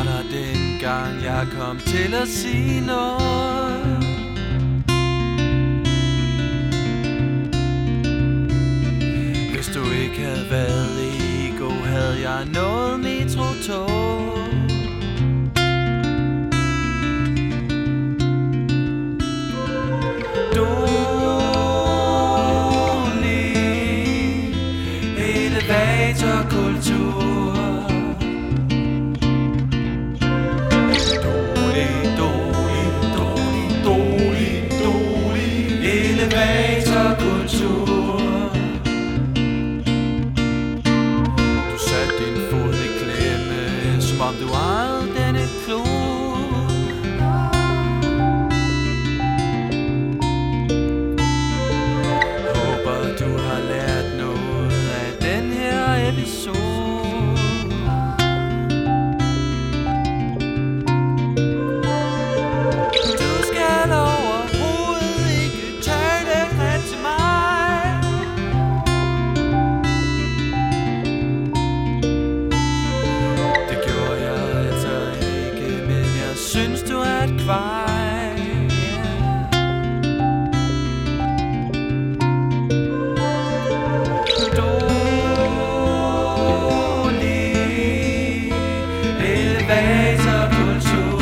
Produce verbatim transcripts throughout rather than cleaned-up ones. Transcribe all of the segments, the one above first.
var der dengang jeg kom til at sige noget. Hvis du ikke havde været ego, havde jeg noget metro-tog. Dårlig elevatorkultur. Du satte din fod i klemme, som om du ejede denne klode. Håber du har lært noget af den her episode. Du skal overhovedet ikke tale ret til mig. Det gjorde jeg altså ikke, men jeg synes du er et kvej. Dårlig elevatorkultur.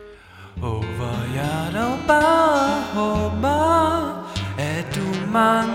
Hvor jeg dog bare håber, at du mange